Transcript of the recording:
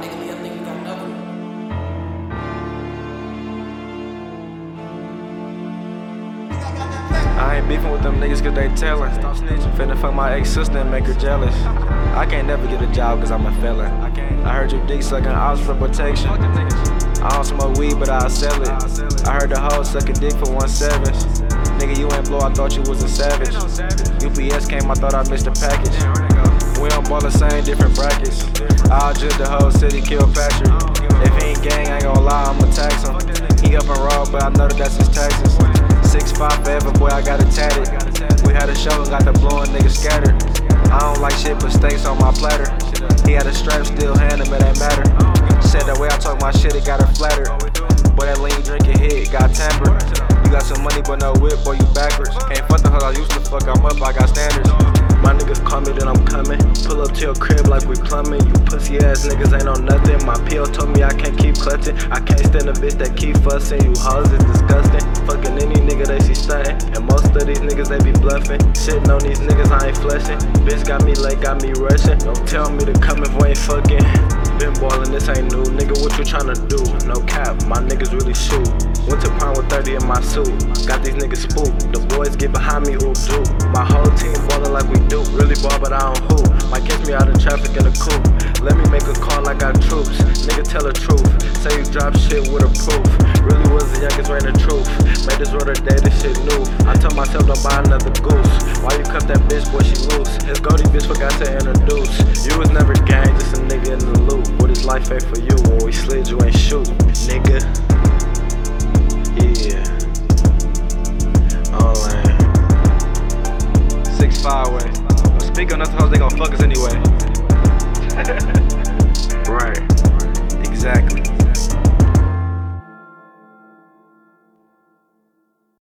nigga Lee, I think we got another one. I ain't beefing with them niggas cause they tellin'. Finna fuck my ex-sister and make her jealous. I can't never get a job cause I'm a felon. I heard you dick sucking ops for protection. I don't smoke weed but I'll sell it. I heard the hoe suck a dick for 1/7. Nigga, you ain't blow, I thought you was a savage. UPS came, I thought I missed a package. We don't ball the same, different brackets. I'll judge the whole city, kill Patrick. If he ain't gang, I ain't gon' lie, I'ma tax him. He up and raw, but I know that that's his taxes. 6'5" forever, boy, I got it tatted. We had a show and got the blowin' niggas scattered. I don't like shit but steaks on my platter. He had a strap, still hand him, it ain't matter. Said the way I talk my shit, it got her flattered. Boy, that lean drinking hit, got tampered. You got some money but no whip, boy, you backwards. Can't fuck the hoe I used to fuck, I'm up, I got standards. My niggas call me, then I'm coming. Pull up to your crib like we plumbing. You pussy ass niggas ain't on nothing. My PO told me I can't keep clutching. I can't stand a bitch that keep fussing. You hoes is disgusting. Fucking any nigga they see stunting. And most of these niggas they be bluffing. Shitting on these niggas, I ain't flexing. Bitch got me late, got me rushing. Don't tell me to come if we ain't fucking. Been ballin', this ain't new. Nigga, what you tryna do? No cap, my niggas really shoot. Went to prom with 30 in my suit. Got these niggas spooked. The boys get behind me, ooh, do. My whole team ballin' like we do. Really ball, but I don't hoop. Might catch me out in traffic in a coupe. Let me make a call, I got troops. Nigga, tell the truth. Say you drop shit with a proof. Really was the youngest, reign the truth. Made this road a day, this shit new. I told myself don't buy another goose. Why you cuff that bitch, boy, she loose. His goldie bitch forgot to introduce. You was never gang, just a nigga in the loop. What is life ain't for you? When we slid, you ain't shoot.